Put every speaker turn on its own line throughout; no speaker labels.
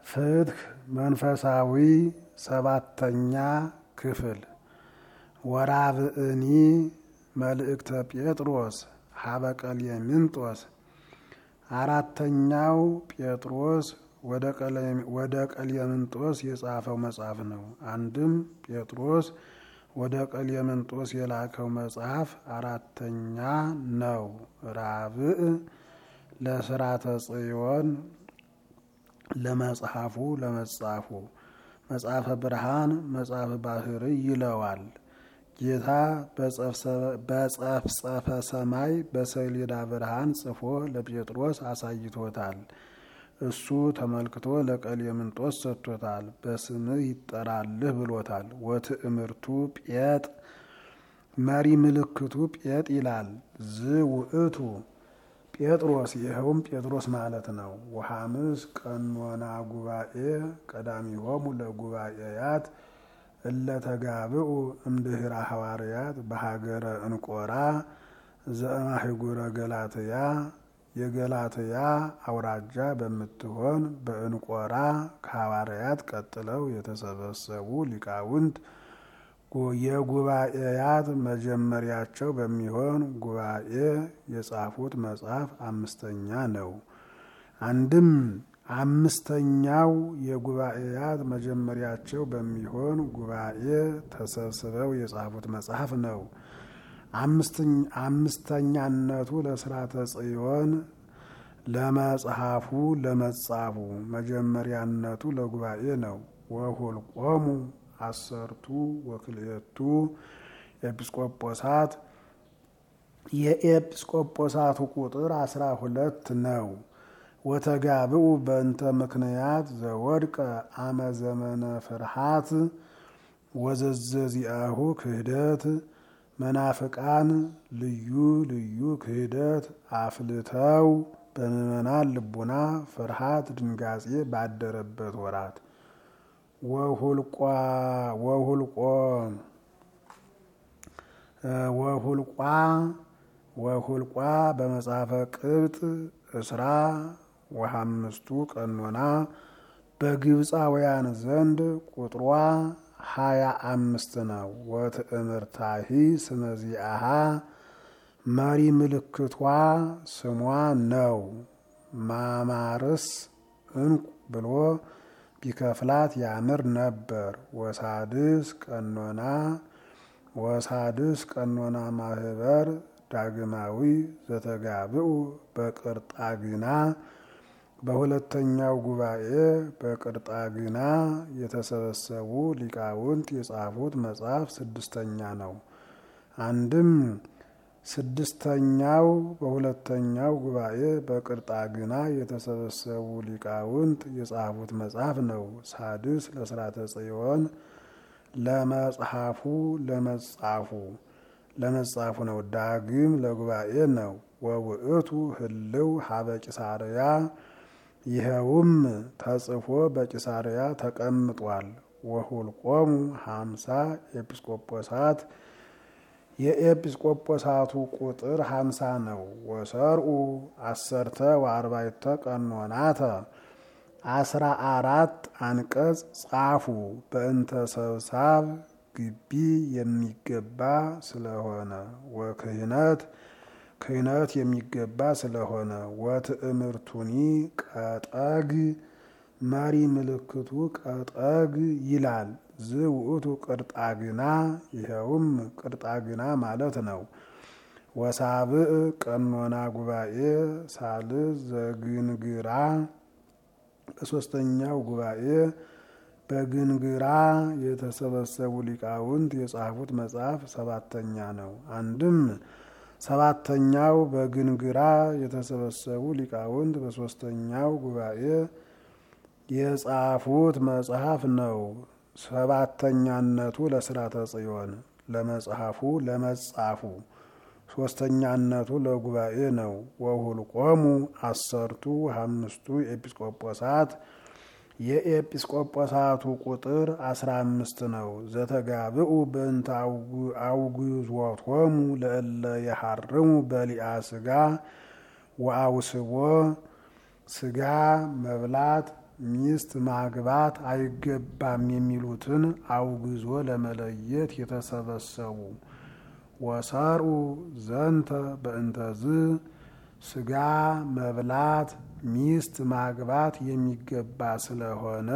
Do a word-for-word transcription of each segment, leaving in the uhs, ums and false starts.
ፍትሕ መንፈሳዊ ሰባተኛ ክፍል ወራብእኒ መልእክተ ጴጥሮስ ሀበ ቀሌምንጦስ አራተኛው ጴጥሮስ ወደ ቀሌምንጦስ የጻፈው መጽሐፍ ነው። አንድም ጴጥሮስ ወደ ቀሌምንጦስ የላከው መጽሐፍ አራተኛ ነው። ራብዕ ለስራተ ጽዮን ለመጽሐፉ ለመጻፉ መጽሐፈ ብርሃን መጽሐፈ ባህርይ ይለዋል። ጌታ በጸፍጸፈ ሰማይ በሰሌዳ ብርሃን ጽፎ ለጴጥሮስ አሳይቶታል። እሱ ተመልክቶ ለቀሌምንጦስ ሰጥቶታል። በስምህ ይጠራልህ ብሎታል። ወትእምርቱ ጴጥ መሪ ምልክቱ ጴጥ ይላል። ዝውእቱ ጴጥሮስ ይኸውም ጴጥሮስ ማለት ነው። ወሐምስ ቀኖና ጉባኤ ቀዳሚሆሙ ለጉባኤያት እለተጋብኡ እምድህራ ሐዋርያት በሀገረ እንቆራ ዘእማሕጉረ ገላትያ የገላትያ አውራጃ በምትሆን በእንቆራ ከሐዋርያት ቀጥለው የተሰበሰቡ ሊቃውንት የጉባኤያት መጀመሪያቸው በሚሆን ጉባኤ የጻፉት መጽሐፍ አምስተኛ ነው። አንድም አምስተኛው የጉባኤያት መጀመሪያቸው በሚሆን ጉባኤ ተሰብስበው የጻፉት መጽሐፍ ነው። አምስተኛነቱ ለስራተ ጽዮን ለመጽሐፉ ለመጻፉ መጀመሪያነቱ ለጉባኤ ነው። ወሁልቆሙ አሰርቱ ወክልኤቱ ኤጲስቆጶሳት የኤጲስቆጶሳቱ ቁጥር አስራ ሁለት ነው። ወተጋብኡ በእንተ ምክንያት ዘወድቀ አመ ዘመነ ፍርሃት ወዘዘዚአሁ ክህደት መናፍቃን ልዩ ልዩ ክህደት አፍልተው በምእመናን ልቡና ፍርሃት ድንጋጼ ባደረበት ወራት ወሁልቋ ወሁልቆ ወሁልቋ ወሁልቋ በመጽሐፈ ቅብጥ እስራ ወሐምስቱ ቀኖና በግብፃውያን ዘንድ ቁጥሯ ሀያ አምስት ነው። ወትእምርታሂ ስመዚአሃ መሪ ምልክቷ ስሟ ነው። ማማርስ እንቁ ብሎ ቢከፍላት ያምር ነበር። ወሳድስ ቀኖና ወሳድስ ቀኖና ማህበር ዳግማዊ ዘተጋብኡ በቅርጣግና በሁለተኛው ጉባኤ በቅርጣግና የተሰበሰቡ ሊቃውንት የጻፉት መጽሐፍ ስድስተኛ ነው። አንድም ስድስተኛው በሁለተኛው ጉባኤ በቅርጣግና የተሰበሰቡ ሊቃውንት የጻፉት መጽሐፍ ነው። ሳድስ ለስራተ ጽዮን ለመጽሐፉ ለመጻፉ ለመጻፉ ነው። ዳግም ለጉባኤ ነው። ወውእቱ ህልው ሀበ ቂሳርያ ይኸውም ተጽፎ በቂሳርያ ተቀምጧል። ወሁልቆሙ ሀምሳ ኤጲስቆጶሳት የኤጲስቆጶሳቱ ቁጥር ሀምሳ ነው። ወሰርኡ አሰርተ ወአርባዕተ ቀኖናተ አስራ አራት አንቀጽ ጻፉ። በእንተ ሰብሳብ ግቢ የሚገባ ስለሆነ ወክህነት ክህነት የሚገባ ስለሆነ ወትእምርቱኒ ቀጠግ መሪ ምልክቱ ቀጠግ ይላል። ዝውእቱ ቅርጣግና ይኸውም ቅርጣግና ማለት ነው። ወሳብዕ ቀኖና ጉባኤ ሳልስ ዘግንግራ በሶስተኛው ጉባኤ በግንግራ የተሰበሰቡ ሊቃውንት የጻፉት መጽሐፍ ሰባተኛ ነው። አንድም ሰባተኛው በግንግራ የተሰበሰቡ ሊቃውንት በሶስተኛው ጉባኤ የጻፉት መጽሐፍ ነው። ሰባተኛነቱ ለስራተ ጽዮን ለመጽሐፉ ለመጻፉ ሶስተኛነቱ ለጉባኤ ነው። ወሁልቆሙ አሰርቱ አምስቱ ኤጲስቆጶሳት የኤጲስቆጶሳቱ ቁጥር አስራ አምስት ነው። ዘተጋብኡ በእንተ አውግዞቶሙ ለእለ የሐርሙ በሊአ ስጋ ወአውስቦ ስጋ መብላት ሚስት ማግባት አይገባም የሚሉትን አውግዞ ለመለየት የተሰበሰቡ ወሰርኡ ዘንተ በእንተዝ ስጋ መብላት ሚስት ማግባት የሚገባ ስለሆነ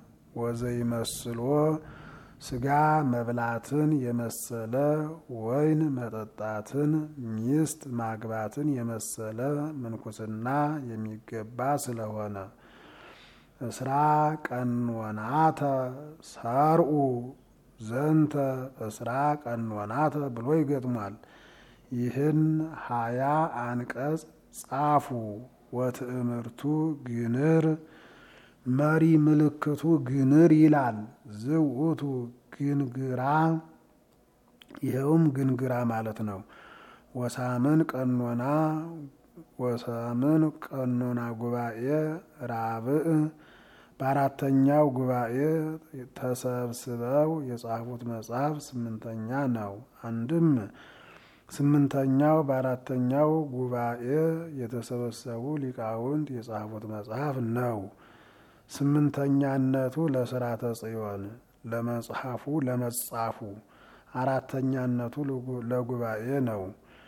ወዘይመስሎ ስጋ መብላትን የመሰለ ወይን መጠጣትን ሚስት ማግባትን የመሰለ ምንኩስና የሚገባ ስለሆነ እስራ ቀኖናተ ሰርኡ ዘንተ እስራ ቀኖናተ ብሎ ይገጥሟል። ይህን ሀያ አንቀጽ ጻፉ። ወትእምርቱ ግንር መሪ ምልክቱ ግንር ይላል። ዝውቱ ግንግራ ይኸውም ግንግራ ማለት ነው። ወሳምን ቀኖና ወሳምን ቀኖና ጉባኤ ራብዕ በአራተኛው ጉባኤ ተሰብስበው የጻፉት መጽሐፍ ስምንተኛ ነው። አንድም ስምንተኛው በአራተኛው ጉባኤ የተሰበሰቡ ሊቃውንት የጻፉት መጽሐፍ ነው። ስምንተኛነቱ ለስራተ ጽዮን ለመጽሐፉ ለመጻፉ፣ አራተኛነቱ ለጉባኤ ነው።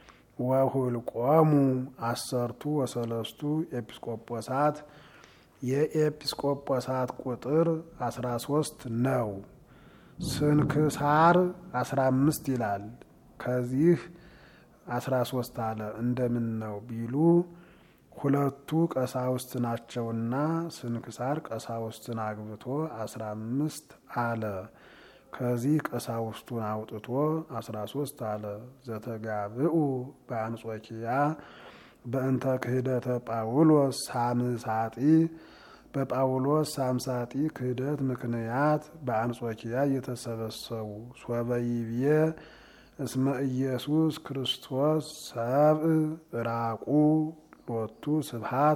ወሁልቆሙ አሰርቱ ወሰለስቱ ኤጲስቆጶሳት የኤጲስቆጶሳት ቁጥር አስራ ሶስት ነው። ስንክሳር አስራ አምስት ይላል። ከዚህ አስራ ሶስት አለ እንደምን ነው ቢሉ ሁለቱ ቀሳውስት ናቸውና ስንክሳር ቀሳውስትን አግብቶ አስራ አምስት አለ። ከዚህ ቀሳውስቱን አውጥቶ አስራ ሶስት አለ። ዘተጋብኡ በአንጾኪያ በእንተ ክህደተ ጳውሎስ ሳምሳጢ በጳውሎስ ሳምሳጢ ክህደት ምክንያት በአንጾኪያ የተሰበሰቡ ሶበይብየ እስመ ኢየሱስ ክርስቶስ ሰብእ ራቁ ሎቱ ስብሐት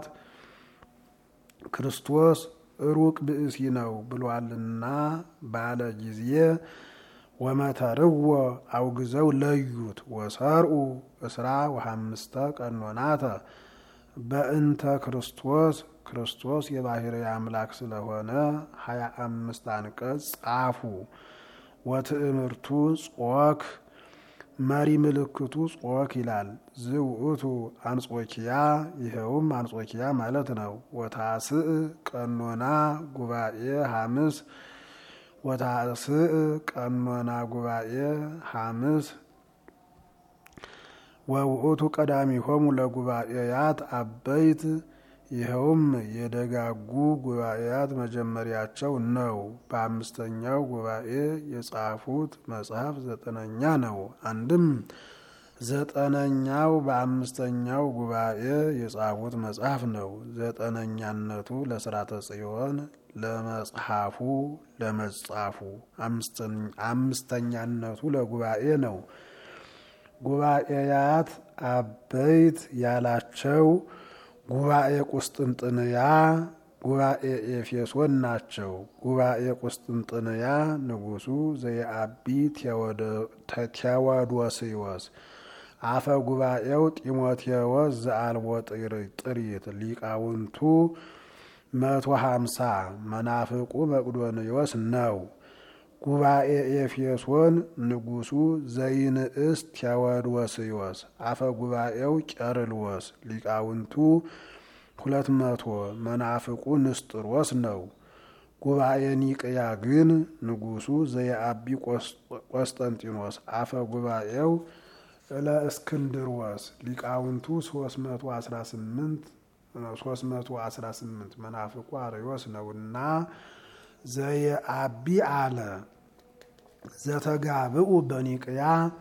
ክርስቶስ ሩቅ ብእሲ ነው ብሏልና ባለ ጊዜ ወመተርዎ አውግዘው ለዩት። ወሰርኡ እስራ ወሐምስተ ቀኖናተ በእንተ ክርስቶስ ክርስቶስ የባህርይ አምላክ ስለሆነ ሀያ አምስት አንቀጽ ጻፉ። ወትእምርቱ ጾክ መሪ ምልክቱ ጾክ ይላል። ዝውእቱ አንጾኪያ ይኸውም አንጾኪያ ማለት ነው። ወታስእ ቀኖና ጉባኤ ሐምስ ወታስእ ቀኖና ጉባኤ ሐምስ ወውእቱ ቀዳሚሆሙ ለጉባኤያት አበይት ይኸውም የደጋጉ ጉባኤያት መጀመሪያቸው ነው። በአምስተኛው ጉባኤ የጻፉት መጽሐፍ ዘጠነኛ ነው። አንድም ዘጠነኛው በአምስተኛው ጉባኤ የጻፉት መጽሐፍ ነው። ዘጠነኛነቱ ለስራተ ጽዮን ለመጽሐፉ ለመጻፉ፣ አምስተኛነቱ ለጉባኤ ነው። ጉባኤያት አበይት ያላቸው ጉባኤ ቁስጥንጥንያ ጉባኤ ኤፌሶን ናቸው። ጉባኤ ቁስጥንጥንያ ንጉሱ ዘየአቢ ቴዎዶስዮስ፣ አፈ ጉባኤው ጢሞቴዎስ ዘአልቦ ጥሪት፣ ሊቃውንቱ መቶ ሀምሳ መናፍቁ መቅዶንዮስ ነው። ጉባኤ ኤፌሶን ንጉሱ ዘይንእስ ቴዎዶስዮስ፣ አፈ ጉባኤው ቄርሎስ፣ ሊቃውንቱ ሁለት መቶ መናፍቁ ንስጥሮስ ነው። ጉባኤ ኒቅያ ግን ንጉሱ ዘየአቢ ቆስጠንጢኖስ፣ አፈ ጉባኤው ለእስክንድሮስ፣ ሊቃውንቱ ሶስት መቶ አስራ ስምንት መናፍቁ አርዮስ ነውና ዘየአቢ አለ። ዘተጋብኡ በኒቅያ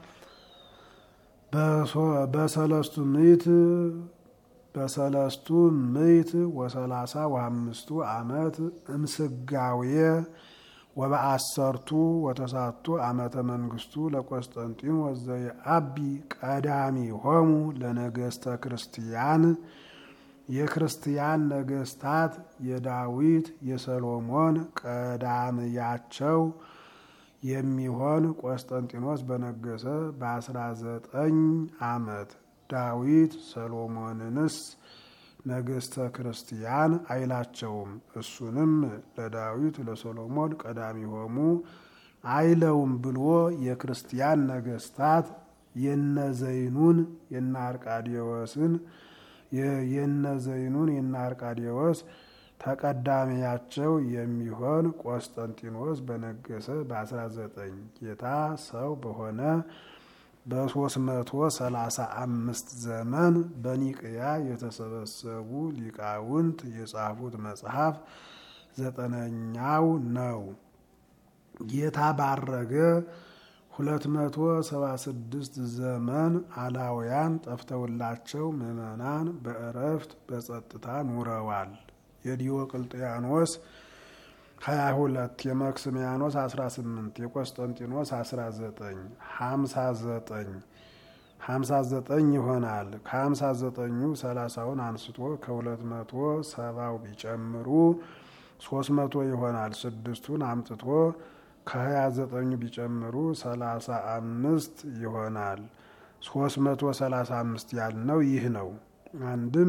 በሰለስቱ ምዕት በሰለስቱ ምዕት ወሰላሳ ወአምስቱ ዓመት እምስጋዌ ወበአሰርቱ ወተሳቱ ዓመተ መንግስቱ ለቆስጠንጢኖስ ዘየአቢ ቀዳሚሆሙ ለነገስተ ክርስቲያን የክርስቲያን ነገስታት የዳዊት የሰሎሞን ቀዳምያቸው የሚሆን ቆስጠንጢኖስ በነገሰ በአስራ ዘጠኝ ዓመት ዳዊት ሰሎሞንንስ ነገስተ ክርስቲያን አይላቸውም። እሱንም ለዳዊት ለሶሎሞን ቀዳሚሆሙ አይለውም ብሎ የክርስቲያን ነገስታት የነዘይኑን የናርቃዲዮስን የነዘይኑን የናርቃዲዮስ ተቀዳሚያቸው የሚሆን ቆስጠንጢኖስ በነገሰ በአስራ ዘጠኝ ጌታ ሰው በሆነ በሶስት መቶ ሰላሳ አምስት ዘመን በኒቅያ የተሰበሰቡ ሊቃውንት የጻፉት መጽሐፍ ዘጠነኛው ነው። ጌታ ባረገ ሁለት መቶ ሰባ ስድስት ዘመን አላውያን ጠፍተውላቸው ምዕመናን በእረፍት በጸጥታ ኑረዋል። የዲዮቅልጥያኖስ ሀያ ሁለት የመክስሚያኖስ አስራ ስምንት የቆስጠንጢኖስ አስራ ዘጠኝ ሀምሳ ዘጠኝ ሀምሳ ዘጠኝ ይሆናል። ከሀምሳ ዘጠኙ ሰላሳውን አንስቶ ከሁለት መቶ ሰባው ቢጨምሩ ሶስት መቶ ይሆናል። ስድስቱን አምጥቶ ከሀያ ዘጠኙ ቢጨምሩ ሰላሳ አምስት ይሆናል። ሶስት መቶ ሰላሳ አምስት ያልነው ይህ ነው። አንድም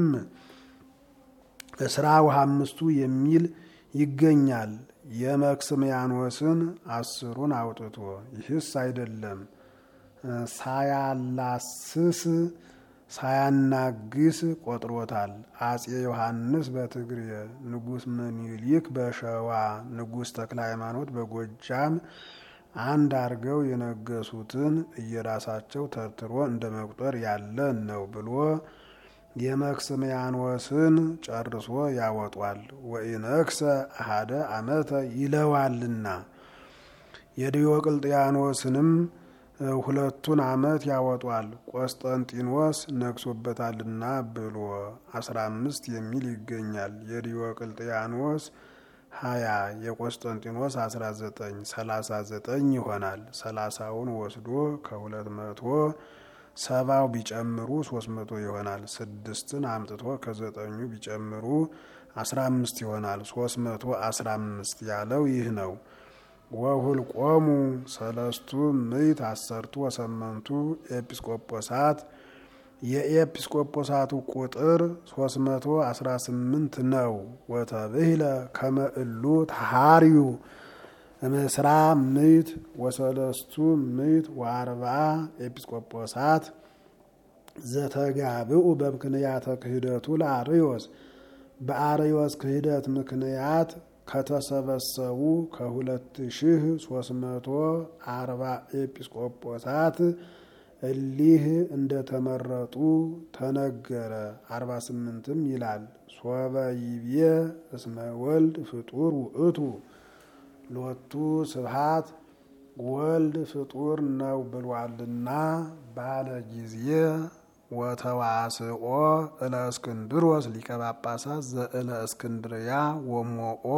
እስራው አምስቱ የሚል ይገኛል። የመክስሚያኖስን አስሩን አውጥቶ ይህስ አይደለም ሳያላስስ ሳያናግስ ቆጥሮታል። አጼ ዮሐንስ በትግሬ፣ ንጉስ ምኒልክ በሸዋ፣ ንጉስ ተክለ ሃይማኖት በጎጃም አንድ አርገው የነገሱትን እየራሳቸው ተርትሮ እንደ መቁጠር ያለ ነው ብሎ የመክስሚያኖስን ጨርሶ ያወጧል። ወኢነክሰ አሐደ ዓመተ ይለዋልና የዲዮቅልጥያኖስንም ሁለቱን ዓመት ያወጧል። ቆስጠንጢኖስ ነግሶበታልና ብሎ አስራ አምስት የሚል ይገኛል። የዲዮቅልጥያኖስ ሀያ የቆስጠንጢኖስ አስራ ዘጠኝ ሰላሳ ዘጠኝ ይሆናል። ሰላሳውን ወስዶ ከሁለት መቶ ሰባው ቢጨምሩ ሶስት መቶ ይሆናል። ስድስትን አምጥቶ ከዘጠኙ ቢጨምሩ አስራ አምስት ይሆናል። ሶስት መቶ አስራ አምስት ያለው ይህ ነው። ወሁልቆሙ ሰለስቱ ምዕት አሰርቱ ወሰመንቱ ኤጲስቆጶሳት የኤጲስቆጶሳቱ ቁጥር ሶስት መቶ አስራ ስምንት ነው። ወተብህለ ከመ እሉ ተሃርዩ እምስራ ምዕት ወሰለስቱ ምዕት ወአርብዓ ኤጲስቆጶሳት ዘተጋብኡ በምክንያተ ክህደቱ ለአርዮስ በአርዮስ ክህደት ምክንያት ከተሰበሰቡ ከሁለት ሺህ ሶስት መቶ አርባ ኤጲስቆጶሳት እሊህ እንደተመረጡ ተነገረ። አርባ ስምንትም ይላል። ሶበ ይቤ እስመ ወልድ ፍጡር ውእቱ ሎቱ ስብሐት ወልድ ፍጡር ነው ብሏልና ባለ ጊዜ ወተዋስኦ እለ እስክንድሮስ ሊቀ ጳጳሳት ዘእለ እስክንድርያ ወሞኦ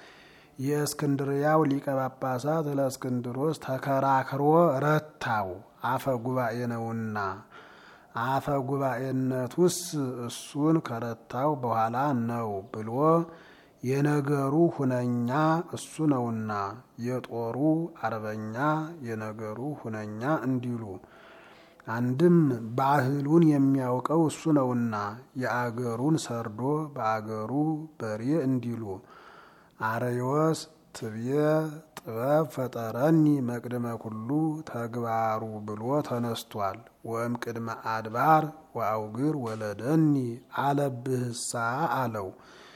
የእስክንድርያው ሊቀ ጳጳሳት እለ እስክንድሮስ ተከራክሮ ረታው። አፈ ጉባኤ ነውና አፈ ጉባኤነቱስ እሱን ከረታው በኋላ ነው ብሎ የነገሩ ሁነኛ እሱ ነውና የጦሩ አርበኛ የነገሩ ሁነኛ እንዲሉ አንድም ባህሉን የሚያውቀው እሱ ነውና የአገሩን ሰርዶ በአገሩ በሬ እንዲሉ አርዮስ ትብየ ጥበብ ፈጠረኒ መቅድመ ኩሉ ተግባሩ ብሎ ተነስቷል። ወም ቅድመ አድባር ወአውግር ወለደኒ አለብህሳ አለው።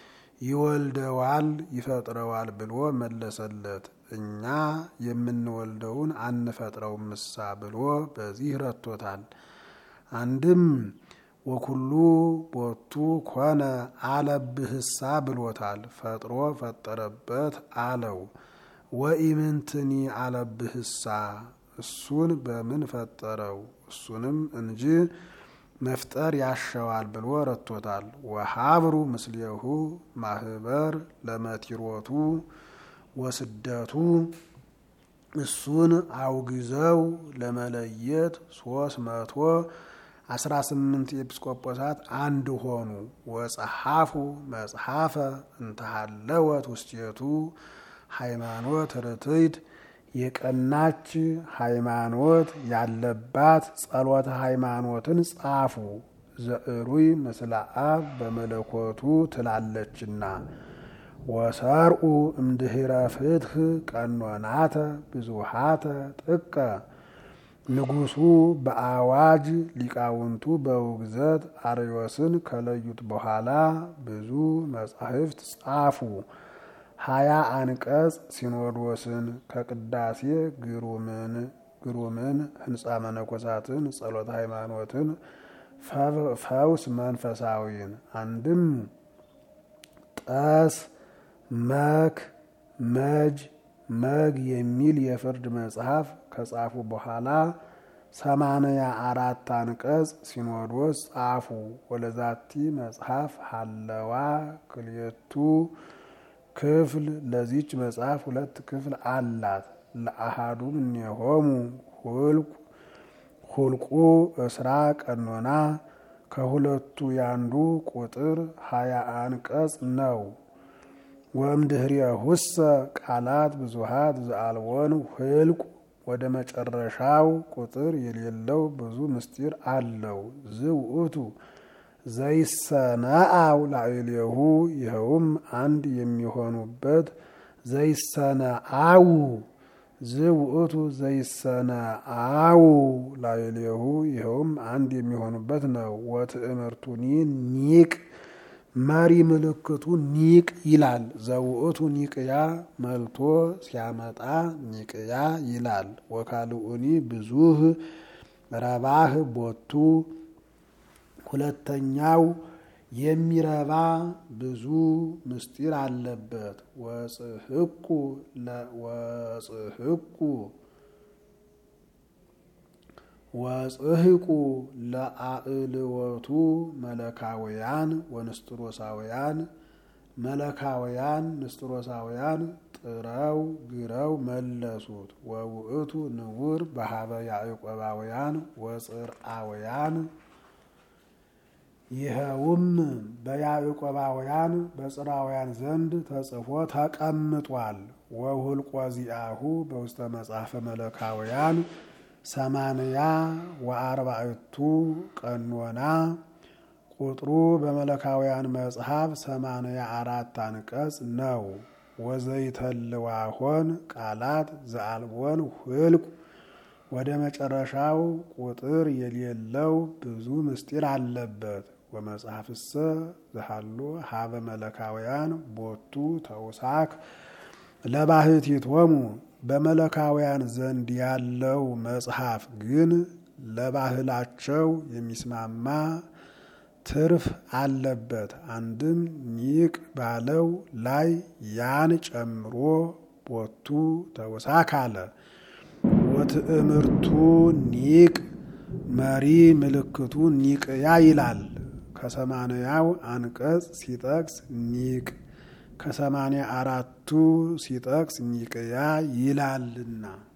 ይወልደዋል ይፈጥረዋል ብሎ መለሰለት። እኛ የምንወልደውን አንፈጥረውም ምሳ ብሎ በዚህ ረቶታል። አንድም ወኩሉ ቦቱ ኮነ አለብህሳ ብሎታል። ፈጥሮ ፈጠረበት አለው። ወኢምንትኒ አለብህሳ እሱን በምን ፈጠረው እሱንም እንጂ መፍጠር ያሸዋል ብሎ ረቶታል። ወሀብሩ ምስሌሁ ማህበር ለመቲሮቱ ወስደቱ እሱን አውግዘው ለመለየት ሶስት መቶ አስራ ስምንት ኤጲስቆጶሳት አንድ ሆኑ። ወጸሐፉ መጽሐፈ እንተሃለወት ውስጤቱ ሃይማኖት ርትዕት የቀናች ሃይማኖት ያለባት ጸሎተ ሃይማኖትን ጻፉ። ዘእሩይ ምስለ አብ በመለኮቱ ትላለችና። ወሰርኡ እምድኅረ ፍትሕ ቀኖናተ ብዙሃተ ጥቀ ንጉሡ በአዋጅ ሊቃውንቱ በውግዘት አርዮስን ከለዩት በኋላ ብዙ መጻሕፍት ጻፉ። ሀያ አንቀጽ ሲኖዶስን ከቅዳሴ ግሩምን ግሩምን ህንጻ መነኮሳትን ጸሎተ ሃይማኖትን ፈውስ መንፈሳዊን አንድም ጠስ መክ መጅ መግ የሚል የፍርድ መጽሐፍ ከጻፉ በኋላ ሰማንያ አራት አንቀጽ ሲኖዶስ ጻፉ። ወለዛቲ መጽሐፍ ሀለዋ ክልኤቱ ክፍል ለዚች መጽሐፍ ሁለት ክፍል አላት። ለአሃዱ እምኔሆሙ ሁልቁ እስራ ቀኖና ከሁለቱ ያንዱ ቁጥር ሀያ አንቀጽ ነው። ወእምድኅሬሁሰ ቃላት ብዙሃት ዘአልቦን ህልቁ ወደ መጨረሻው ቁጥር የሌለው ብዙ ምስጢር አለው። ዝውእቱ ዘይሰነአው ላዕሌሁ ይኸውም አንድ የሚሆኑበት ዘይሰነአው ዝውእቱ ዘይሰነአው ላዕሌሁ ይኸውም አንድ የሚሆኑበት ነው። ወትእምርቱኒ ኒቅ መሪ ምልክቱ ኒቅ ይላል። ዘውእቱ ኒቅያ መልቶ ሲያመጣ ኒቅያ ይላል። ወካልኡኒ ብዙህ ረባህ ቦቱ ሁለተኛው የሚረባ ብዙ ምስጢር አለበት። ወጽሕቁ ወጽሕቁ ወጽሕቁ ለአእልወቱ መለካውያን ወንስጥሮሳውያን መለካውያን ንስጥሮሳውያን ጥረው ግረው መለሱት። ወውእቱ ንውር በሀበ ያዕቆባውያን ወጽርአውያን ይኸውም በያዕቆባውያን በጽርአውያን ዘንድ ተጽፎ ተቀምጧል። ወሁልቆ ዚአሁ በውስተ መጽሐፈ መለካውያን ሰማንያ ወአርባዕቱ ቀኖና ቁጥሩ በመለካውያን መጽሐፍ ሰማንያ አራት አንቀጽ ነው። ወዘይተልዋሆን ቃላት ዘአልቦን ህልቁ ወደ መጨረሻው ቁጥር የሌለው ብዙ ምስጢር አለበት። ወመጽሐፍሰ ዘሃሎ ሀበ መለካውያን ቦቱ ተውሳክ ለባህቲቶሙ በመለካውያን ዘንድ ያለው መጽሐፍ ግን ለባህላቸው የሚስማማ ትርፍ አለበት። አንድም ኒቅ ባለው ላይ ያን ጨምሮ ቦቱ ተውሳክ አለ። ወትእምርቱ ኒቅ መሪ ምልክቱ ኒቅያ ይላል። ከሰማንያው አንቀጽ ሲጠቅስ ኒቅ ከሰማንያ አራቱ ሲጠቅስ ኒቅያ ይላልና